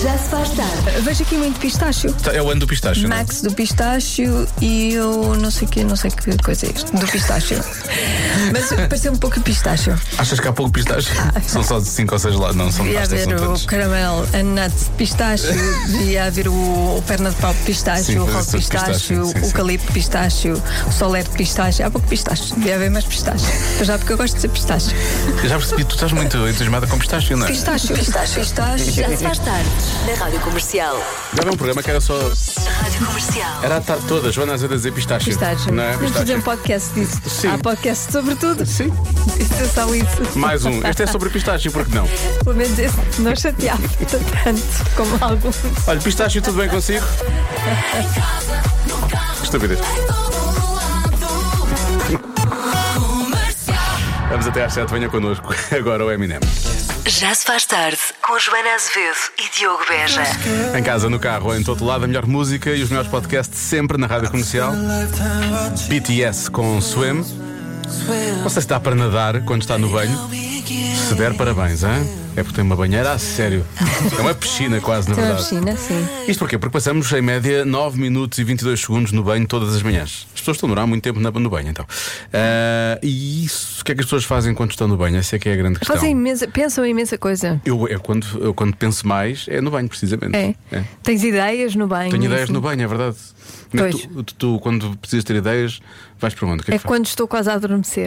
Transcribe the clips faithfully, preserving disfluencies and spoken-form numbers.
Já se faz tarde. Vejo aqui muito pistácio. É o ano do pistácio, não é? Max do pistácio e eu não sei que, não sei que coisa é isto, do pistácio. Mas pareceu um pouco de pistácio. Achas que há pouco pistácio? Ah, são só cinco ou seis lá, não são Devia mais haver o caramelo, a nuts de pistácio, devia haver o, o perna de pau de pistácio, Sim, o rock de pistácio, pistácio, sim, o sim. calipto de pistácio, o solé de pistácio. Há pouco pistácio, devia haver mais pistácio. Mas já porque eu gosto de ser pistácio. Já percebi, tu estás muito entusiasmada com pistácio, não é? Pistácio, pistácio, pistácio. Já se faz tarde. Na Rádio Comercial. Já havia um programa que era só. Rádio Comercial. Era a tarde toda, Joana Azevedo a dizer pistácio. Pistácio. Não é? Vamos fazer um Pistácio. podcast disso. Sim. Há podcast sobre tudo. Sim. Isso é só isso. Mais um. Este é sobre pistácio, por que não? Pelo menos esse não chateava tanto como alguns. Olha, pistácio, tudo bem consigo? Que estupidez. Vamos até às sete, venha connosco. Agora o Eminem. Já se faz tarde. Com Joana Azevedo e Diogo Beja. Em casa, no carro ou em todo lado, a melhor música e os melhores podcasts sempre na Rádio Comercial. B T S com Swim. Não sei se dá para nadar quando está no banho. Se der, parabéns, hein? É porque tem uma banheira, a sério. É uma piscina quase, na Tem uma verdade. piscina, sim. Isto porquê? Porque passamos em média nove minutos e vinte e dois segundos no banho todas as manhãs. As pessoas estão a demorar muito tempo na- no banho, então. Ah, e isso, o que é que as pessoas fazem quando estão no banho? Essa é que é a grande questão. Fazem imensa, pensam em imensa coisa. Eu, eu, quando, eu quando penso mais é no banho, precisamente. É. É. Tens ideias no banho? Tenho ideias assim? no banho, é verdade. Mas Pois. Tu, tu, tu, quando precisas ter ideias, vais para onde? O que é É que fazes? quando estou quase a adormecer.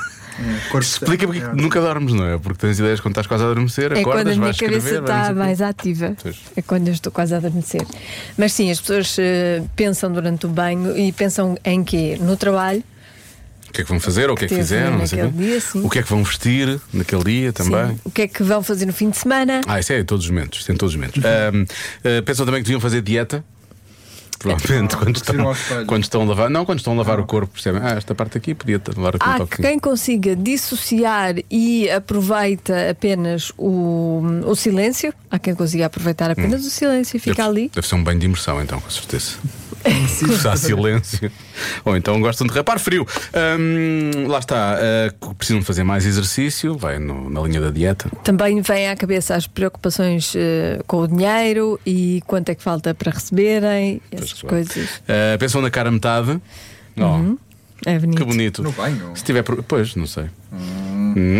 Explica porque nunca dormes, não é? Porque tens ideias quando estás quase a adormecer, É quando a acordas, minha vais cabeça escrever. vais não está sei o quê. mais ativa. Pois. É quando eu estou quase a adormecer. Mas sim, as pessoas eh, pensam durante o banho e pensam em quê? No trabalho. O que é que vão fazer ou o que é que Teve fizeram? Não sei o quê. naquele dia, sim. O que é que vão vestir naquele dia também? Sim. O que é que vão fazer no fim de semana? Ah, isso é em todos os momentos. Isso é em todos os momentos. Ahm, ah, pensam também que deviam fazer dieta. Provavelmente Ah, quando, porque viram ao estão, espelho. quando estão a lavar. Não, quando estão a lavar o corpo, percebem? Ah, esta parte aqui podia lavar aqui um Há toquinho. quem consiga dissociar e aproveita apenas o, o silêncio. Há quem consiga aproveitar apenas o silêncio e fica deve, ali. Deve ser um banho de imersão, então, com certeza. Se há silêncio. Ou então gostam de rapar frio. Hum, lá está. Uh, precisam de fazer mais exercício. Vai no- na linha da dieta. Também vem à cabeça as preocupações eh, com o dinheiro e quanto é que falta para receberem, essas claro. coisas. Uh, pensam na cara a metade. Oh, É bonito. que bonito. No banho? Se tiver. pro- Pois, não sei. Não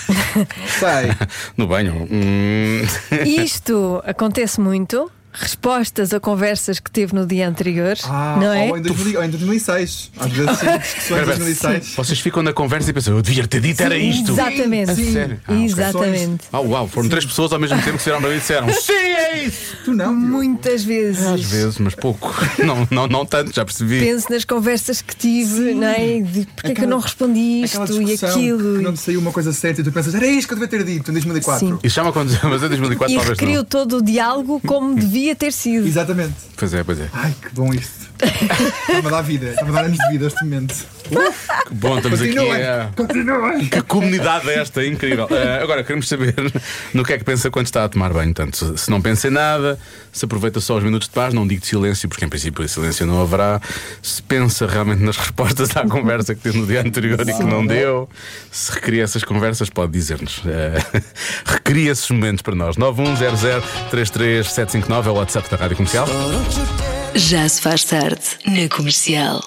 sei. No banho. Hum. Isto acontece muito. Respostas a conversas que teve no dia anterior, Ah, não é? ou, em dois mil, ou em dois mil e seis. Às vezes sim, discussões em dois mil e seis. Vocês ficam na conversa e pensam, eu devia ter dito, era isto. Exatamente. A sério? Ah, ok. Exatamente. Ah, uau, foram três pessoas ao mesmo tempo que se viraram para mim e disseram sim, é isso. Tu não, Diogo. Muitas vezes. Às vezes, mas pouco. Não, não, não tanto, já percebi. Penso nas conversas que tive, não é? De porque é que eu não respondi isto Aquela e discussão aquilo. que não te saiu uma coisa certa e tu pensas, era isto que eu devia ter dito em dois mil e quatro. Sim. Isso já me aconteceu, mas em dois mil e quatro E talvez recriou não. todo o diálogo como devia ter sido. Exatamente. Pois é, pois é. Ai, que bom isto. Está-me a dar vida, está-me a dar anos de vida este momento. Que bom, estamos aqui. Continuem, é, continuem. Que comunidade é esta, incrível. Eh, agora, queremos saber no que é que pensa quando está a tomar banho. Portanto, se, se não pensa em nada, se aproveita só os minutos de paz, não digo de silêncio, porque em princípio silêncio não haverá. Se pensa realmente nas respostas à conversa que teve no dia anterior e que não deu, se recria essas conversas, pode dizer-nos. Eh, recria esses momentos para nós. nove um zero zero três três sete cinco nove é o WhatsApp da Rádio Comercial. Já se faz tarde. Na Comercial.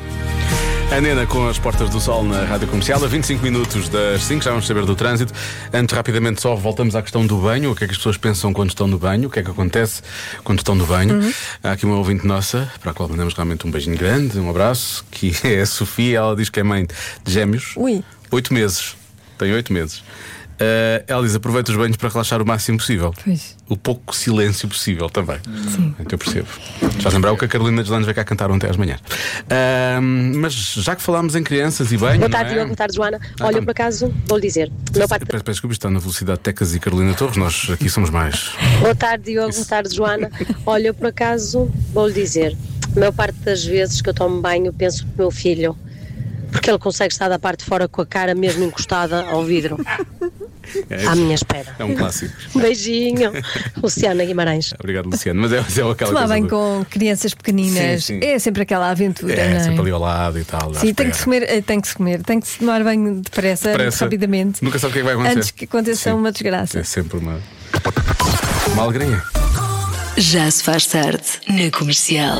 A Nena com as Portas do Sol na Rádio Comercial, a vinte e cinco minutos das cinco, já vamos saber do trânsito. Antes, rapidamente, só voltamos à questão do banho. O que é que as pessoas pensam quando estão no banho? O que é que acontece quando estão no banho? Uhum. Há aqui uma ouvinte nossa, para a qual mandamos realmente um beijinho grande, um abraço, que é a Sofia. Ela diz que é mãe de gêmeos. Ui. Oito meses. Tem oito meses. Uh, ela diz: aproveita os banhos para relaxar o máximo possível. Pois. O pouco silêncio possível também. Sim. Então eu percebo. Já lembrar o que a Carolina de Landes veio cá cantar ontem às manhãs. Uh, mas já que falámos em crianças e banho. Boa tarde, não é? Diogo. Boa tarde, Joana. Ah, Olha, tá. por acaso, vou-lhe dizer. Meu pai... Peço peço desculpa, está na velocidade Tecas e Carolina Torres. Nós aqui somos mais. Boa tarde, Diogo. Boa tarde, Joana. Olha, por acaso, vou-lhe dizer. A maior parte das vezes que eu tomo banho, penso no meu filho. Porque ele consegue estar da parte de fora com a cara mesmo encostada ao vidro. É, À minha espera. é um clássico. Um beijinho. Luciana Guimarães. Obrigado, Luciano. Mas é, mas é aquela Tomar coisa. bem do- com crianças pequeninas Sim, sim. é sempre aquela aventura, É, não é? sempre ali ao lado e tal. à Sim, tem que se espera. comer, eh, tem que se comer, tem que se tomar banho depressa, Depressa. rapidamente. Nunca sabe o que é que vai acontecer. Antes que aconteça Sim. uma desgraça. É sempre uma. Uma alegria. Já se faz tarde na Comercial.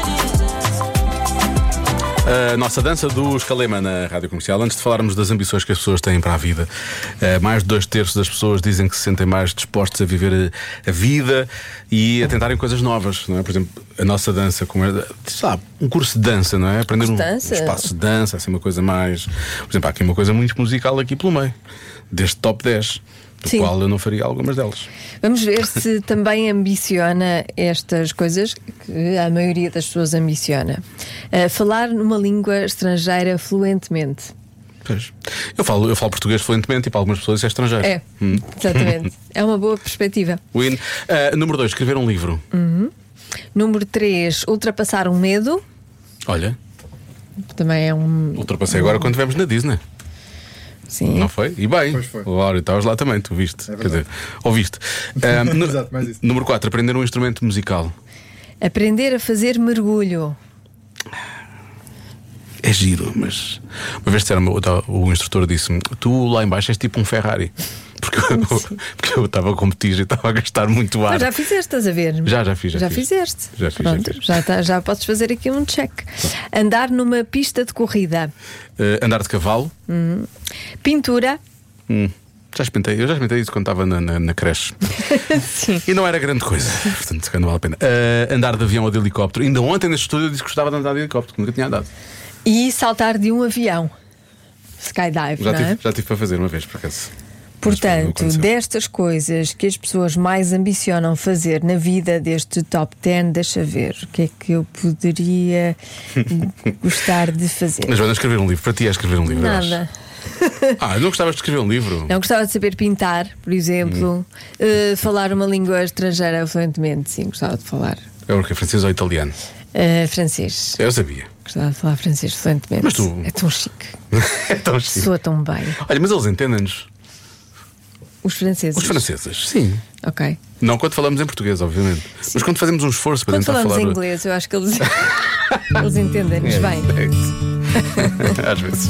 A nossa dança do Escalema na Rádio Comercial. Antes de falarmos das ambições que as pessoas têm para a vida, mais de dois terços das pessoas dizem que se sentem mais dispostos a viver a vida e a tentarem coisas novas, não é? Por exemplo, a nossa dança, como é, sabe, um curso de dança, não é? Aprender um, um espaço de dança, assim, uma coisa mais. Por exemplo, há aqui uma coisa muito musical aqui pelo meio, deste top dez. Do Sim. qual eu não faria algumas delas. Vamos ver se também ambiciona estas coisas que a maioria das pessoas ambiciona. Uh, falar numa língua estrangeira fluentemente. Pois. Eu falo, eu falo português fluentemente e para algumas pessoas isso é estrangeiro. É, hum. exatamente. É uma boa perspectiva. Win. Uh, número dois, escrever um livro. Uhum. Número três, ultrapassar um medo. Olha. Também é um. Ultrapassei agora quando estivemos na Disney. Sim. Não foi? E bem, pois foi. Laura, estavas lá também, tu viste. É Quer dizer, ouviste. um, no, Exato, mais isso. Número quatro, aprender um instrumento musical. Aprender a fazer mergulho. É giro, mas uma vez disseram, o, o instrutor disse-me: tu lá embaixo és tipo um Ferrari. Porque eu, porque eu estava a competir e estava a gastar muito ar. Mas já fizeste, estás a ver? Já, já fiz. Já, já fiz. fizeste. Já fiz. Pronto, já, fiz. Já, tá, já podes fazer aqui um check. Andar numa pista de corrida. Uh, andar de cavalo. Uhum. Pintura. Hum. Já experimentei, eu já experimentei isso quando estava na, na, na creche. Sim. E não era grande coisa, portanto, não vale a pena. Uh, andar de avião ou de helicóptero. Ainda ontem neste estúdio eu disse que gostava de andar de helicóptero, que nunca tinha andado. E saltar de um avião. Skydive, já não tive, é? Já tive para fazer uma vez, por acaso. Portanto, destas coisas que as pessoas mais ambicionam fazer na vida deste top dez, deixa ver o que é que eu poderia gostar de fazer. Mas Joana, escrever um livro, para ti é escrever um livro? Nada. Ah, não gostavas de escrever um livro? Não gostava de saber pintar, por exemplo, hum. uh, falar uma língua estrangeira fluentemente. Sim, gostava de falar. É o que? Francês ou italiano? Uh, francês. Eu sabia. Gostava de falar francês fluentemente. Mas tu... É tão chique. É tão chique. Soa tão bem. Olha, mas eles entendem-nos. Os franceses? Os franceses, sim. Ok. Não quando falamos em português, obviamente. Sim. Mas quando fazemos um esforço para quando tentar falamos falar. Em inglês, eu acho que eles, eles entendem-nos é, bem. É isso. Às vezes.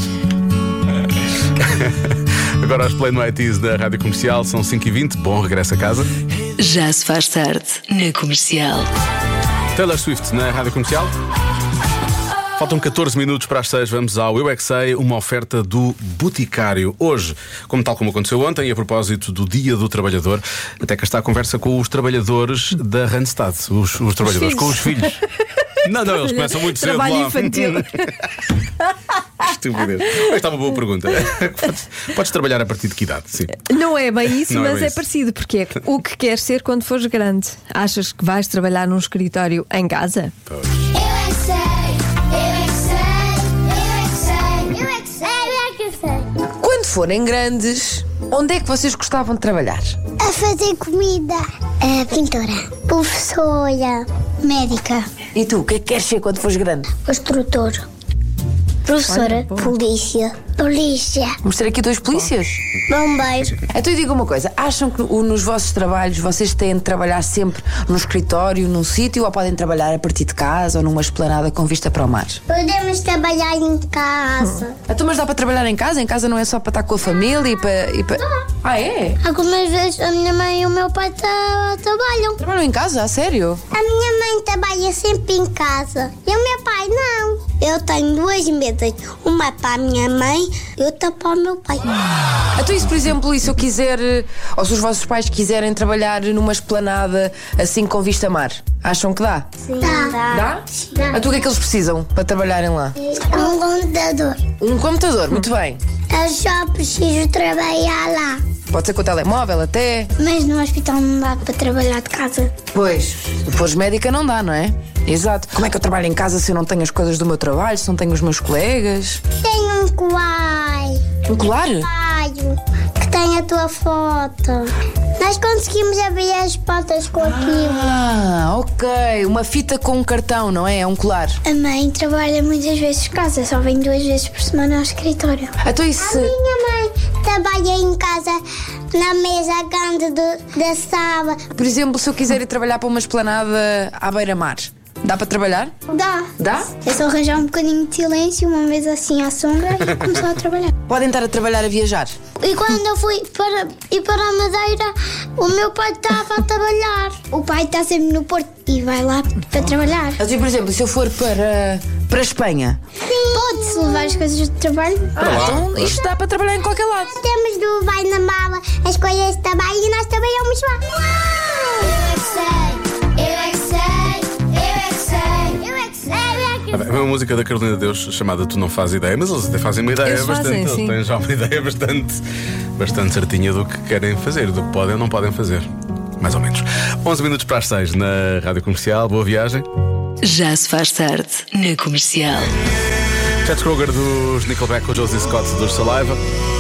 Agora as Play No I Ts da Rádio Comercial são cinco e vinte. Bom regresso a casa. Já se faz tarde na Comercial. Taylor Swift na Rádio Comercial. Faltam catorze minutos para as seis. Vamos ao Eu é que Sei, uma oferta do Boticário. Hoje, como tal como aconteceu ontem, e a propósito do Dia do Trabalhador, até cá está a conversa com os trabalhades da Randstad. Os, os trabalhadores, os com os filhos. Não, não, eles começam muito cedo Trabalho lá. infantil. Estupidez. Mas está uma boa pergunta. Podes, podes trabalhar a partir de que idade? Sim. Não é bem isso, Não mas é, bem é isso. parecido. Porque é o que queres ser quando fores grande. Achas que vais trabalhar num escritório em casa? Pois. Quando forem grandes, onde é que vocês gostavam de trabalhar? A fazer comida. A pintora. Professora. Médica. E tu, o que é que queres ser quando fores grande? Construtor. Professora. Olha, boa. Polícia. Polícia. Vamos ter aqui dois polícias? Bombeiro. Então eu digo uma coisa, acham que o- nos vossos trabalhos vocês têm de trabalhar sempre num escritório, num sítio, ou podem trabalhar a partir de casa ou numa esplanada com vista para o mar? Podemos trabalhar em casa. Então, mas dá para trabalhar em casa? Em casa não é só para estar com a família e para... E para... Ah, é? Algumas vezes a minha mãe e o meu pai tra- trabalham. Trabalham em casa? A sério? A minha mãe trabalha sempre em casa e o meu pai não. Eu tenho duas mesas, uma para a minha mãe e outra para o meu pai. Então, e se, por exemplo, e se eu quiser, ou se os vossos pais quiserem trabalhar numa esplanada assim com vista a mar, acham que dá? Sim. Dá. Dá? Dá. Então o que é que eles precisam para trabalharem lá? Um computador. Um computador, muito bem. Eu só preciso trabalhar lá. Pode ser com o telemóvel até. Mas no hospital não dá para trabalhar de casa. Pois, se fores médica não dá, não é? Exato. Como é que eu trabalho em casa se eu não tenho as coisas do meu trabalho, se não tenho os meus colegas? Tenho um coalho. Um colar? Coalho que tem a tua foto. Nós conseguimos abrir as portas com aquilo. Ah, ok. Uma fita com um cartão, não é? É um colar. A mãe trabalha muitas vezes de casa, só vem duas vezes por semana ao escritório. Então isso... A minha mãe trabalha em casa na mesa grande do- da sala. Por exemplo, se eu quiser ir trabalhar para uma esplanada à beira-mar, Dá para trabalhar? Dá. Dá? É só arranjar um bocadinho de silêncio, uma vez assim à sombra e começar a trabalhar. Podem estar a trabalhar a viajar? E quando eu fui para, ir para a Madeira, o meu pai estava a trabalhar. O pai está sempre no Porto e vai lá para trabalhar. Assim, por exemplo, se eu for para, para a Espanha. Sim. Pode-se levar as coisas de trabalho. Ah, então isto dá para trabalhar em qualquer lado. Temos de levar na mala as coisas também e nós também vamos lá. Eu é que sei, eu é que sei, eu é que sei, eu é que sei, eu é que sei. É uma música da Carolina de Deus chamada Tu Não Fazes Ideia, mas eles até fazem uma ideia Eles bastante. fazem, eles sim. têm já uma ideia bastante, bastante certinha do que querem fazer, do que podem ou não podem fazer. Mais ou menos. onze minutos para as seis na Rádio Comercial. Boa viagem. Já se faz tarde na Comercial. Chet Kroger dos Nickelback, o Josie Scott dos Saliva.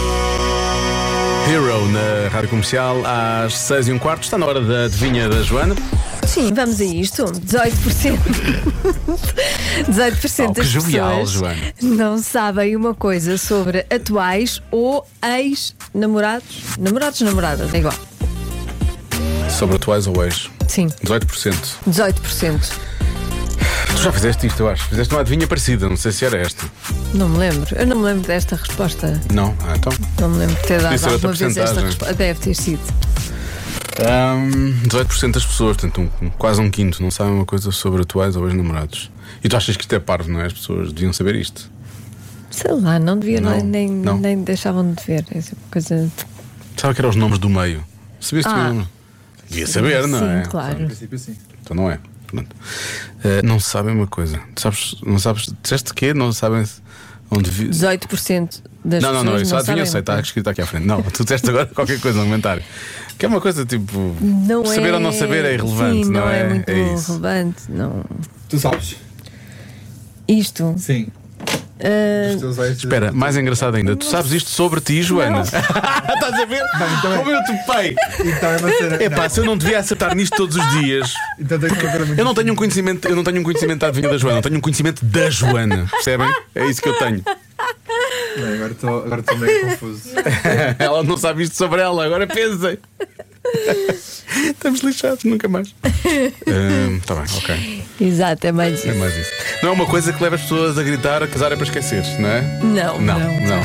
Hero na Rádio Comercial às seis e um quarto. Está na hora da adivinha da Joana. Sim, vamos a isto. dezoito por cento. dezoito por cento Oh, que das jovial, pessoas Joana. não sabem uma coisa sobre atuais ou ex-namorados. Namorados, namoradas, é igual. Sobre atuais ou ex. Sim, dezoito por cento. dezoito por cento. Tu já fizeste isto, eu acho. Fizeste uma adivinha parecida, não sei se era esta. Não me lembro. Eu não me lembro desta resposta. Não? Ah, então. Não me lembro de ter dado Isso é outra alguma vez esta percentagem. resposta. Deve ter sido. Um, dezoito por cento das pessoas, portanto, um, quase um quinto, não sabem uma coisa sobre atuais ou ex-namorados. E tu achas que isto é parvo, não é? As pessoas deviam saber isto. Sei lá, não devia, Não, nem, não. nem deixavam de ver. Essa coisa. Sabe que eram os nomes do meio? Sabias tu Ah. mesmo? Devia saber, não Sim, é? claro. No princípio, sim. Então não é. Pronto. Uh, não sabem uma coisa. Tu sabes, não sabes. Disseste o quê? Não sabem onde vi. dezoito por cento das Não, não, pessoas não, isso não adivinha, eu sabem. sei, está escrito aqui à frente. Não, tu disseste agora qualquer coisa no comentário. Que é uma coisa tipo. Não saber é... ou não saber é irrelevante, Sim, não, não é, muito É isso. relevante. Não. Tu sabes? Isto. Sim. ah, Os teus ex- Espera, mais engraçado ainda, tu sabes isto sobre ti, Joana? Estás a ver? então é- Como eu topei! Então é uma cena. Epá, se eu não devia acertar nisto todos os dias. Então tem que fazer muito. Eu não tenho um conhecimento, eu não tenho um conhecimento da adivinha da Joana, eu tenho um conhecimento da Joana, percebem? É isso que eu tenho. Bem, agora estou agora estou meio confuso. Ela não sabe isto sobre ela, agora pensem. Estamos lixados, nunca mais. Está bem, ok. exato, é mais isso. É mais isso. Não é uma coisa que leva as pessoas a gritar, a casar é para esquecer, não é? Não, Não, não. não.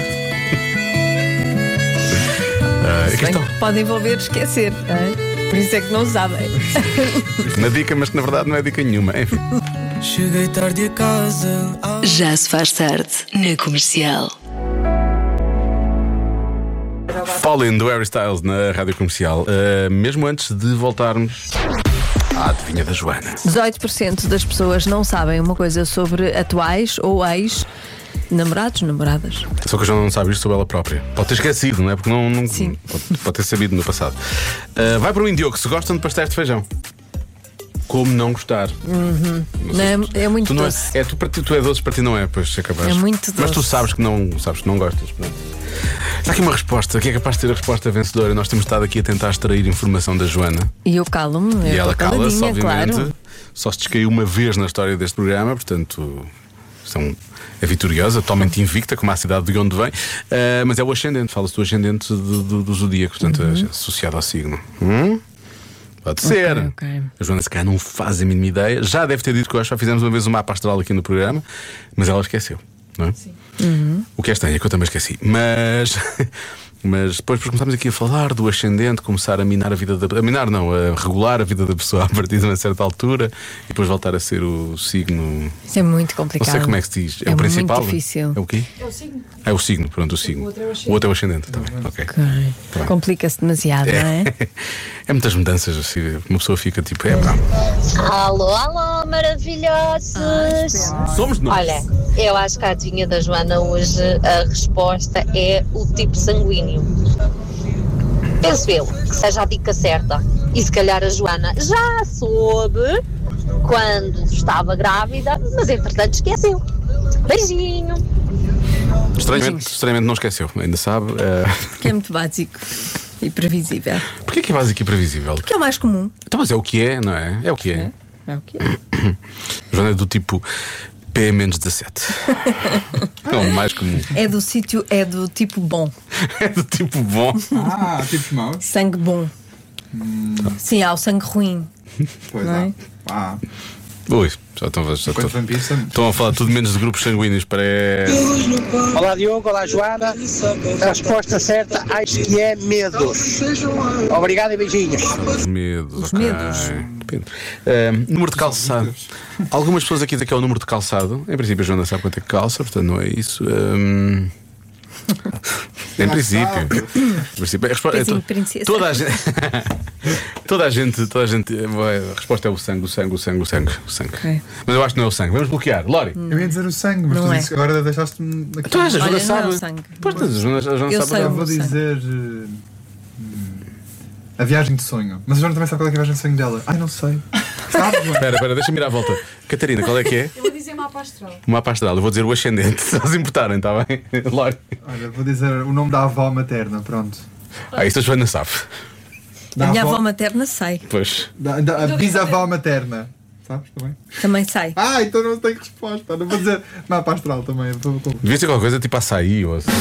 Ah, Se aqui bem estão. que pode envolver esquecer, não é? Por isso é que não sabem. Uma dica, mas que na verdade não é dica nenhuma. Enfim. Cheguei tarde a casa. Já se faz tarde na Comercial. Fallen do Harry Styles na Rádio Comercial. Ah, mesmo antes de voltarmos à adivinha da Joana. dezoito por cento das pessoas não sabem uma coisa sobre atuais ou ex-namorados, namoradas. Só que a Joana não sabe isto sobre ela própria. Pode ter esquecido, não é? Porque não, não Sim. Pode, pode ter sabido no passado. Ah, vai para o Indioco, se gostam de pastéis de feijão. Como não gostar? Não sei Não se- é, é muito tu não é, doce. é tu, para ti, tu é doce, para ti não é, pois é capaz. É muito Mas tu doce. sabes que não, sabes que não gostas. Pronto. Está aqui uma resposta que é capaz de ter a resposta vencedora. Nós temos estado aqui a tentar extrair informação da Joana. E eu calo-me. eu E ela estou cala-se, caladinha, obviamente. claro. Só se descaiu uma vez na história deste programa, portanto. São, é vitoriosa, totalmente invicta, como a cidade de onde vem. Ah, mas é o ascendente, fala-se do ascendente do, do, do zodíaco, portanto, Uhum. associado ao signo. Hum? Pode ser. ok. A Joana se calhar não faz a mínima ideia. Já deve ter dito que hoje já fizemos uma vez um mapa astral aqui no programa, mas ela esqueceu, não é? Sim. O que é estranho é que eu também esqueci. Mas. Mas depois começámos aqui a falar do ascendente, começar a minar a vida da. A minar não, a regular a vida da pessoa a partir de uma certa altura e depois voltar a ser o signo. Isso é muito complicado. Não sei como é que se diz. É, É o principal? muito difícil. É o quê? É o signo. É o signo, pronto, o signo. O outro é o ascendente. Tá bem, ok. Ok. bem. Complica-se demasiado, não é? É muitas mudanças, assim, uma pessoa fica tipo, é pá. Alô, alô, maravilhosos! Somos nós. Olha, eu acho que a adivinha da Joana hoje a resposta é o tipo sanguíneo. Penso eu que seja a dica certa. E se calhar a Joana já soube quando estava grávida, mas entretanto esqueceu. Beijinho! Estranhamente, estranhamente não esqueceu, ainda sabe. eh, Que é muito básico e previsível. Porquê que é básico e previsível? Que é o mais comum. Então, mas é o que é, não é? É o que é. É o que é. Joana é do tipo P menos dezassete. É o mais comum. É do sítio, é do tipo bom. É do tipo bom. Ah, tipos maus. Sangue bom. Sim, há o sangue ruim. Pois Não é? é. Ah, Ui, já estão, já estão, estão a falar tudo menos de grupos sanguíneos. Para... Olá Diogo, olá Joana. A resposta certa acho que é medos. Obrigado e beijinhos. Medos, Os okay. medos. Depende. Uh, número de calçado. Algumas pessoas aqui dizem que é o número de calçado. Em princípio a Joana sabe quanto é que calça, portanto não é isso. Um... Em princípio, em princípio a resposta, é to, toda a gente, toda a gente, toda a gente, a resposta é o sangue, o sangue, o sangue, o sangue, o sangue. Okay. Mas eu acho que não é o sangue. Vamos bloquear, Lori. Hum. Eu ia dizer o sangue, mas não tu é. disse, agora deixaste-me aqui. Tu achas, a Joana sabe. Não é o sangue. Pois, a Joana, a Joana eu sabe. sei eu vou dizer uh, a viagem de sonho. Mas a Joana também sabe qual é, que é a viagem de sonho dela. Ai, não sei. Sabe? Espera, espera, deixa-me ir à volta. Catarina, qual é que é? Eu vou dizer mapa astral. O mapa astral, eu vou dizer o ascendente, se eles importarem, está bem? Lori. Olha, vou dizer o nome da avó materna, pronto. Ah, isto a Joana sabe. Da a minha avó, avó materna sai. Pois. Da, da, a bisavó materna. Sabes também? Também sai. Ah, então não tenho resposta. Não vou dizer mapa astral também. Devia ser qualquer coisa tipo açaí ou assim.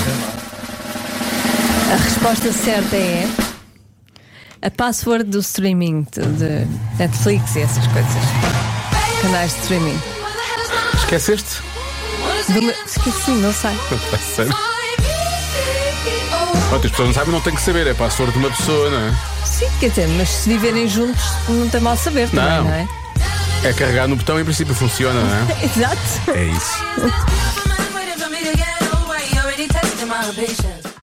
A resposta certa é a password do streaming de Netflix e essas coisas. Canais de streaming. Esqueceste? Esqueci, não sei. Sério? Pronto, as pessoas não sabem, não têm que saber. É a password de uma pessoa, não é? Sim, quer dizer, mas se viverem juntos não tem mal saber também, não, não é? É carregar no botão e em princípio funciona, não é? Exato. É isso.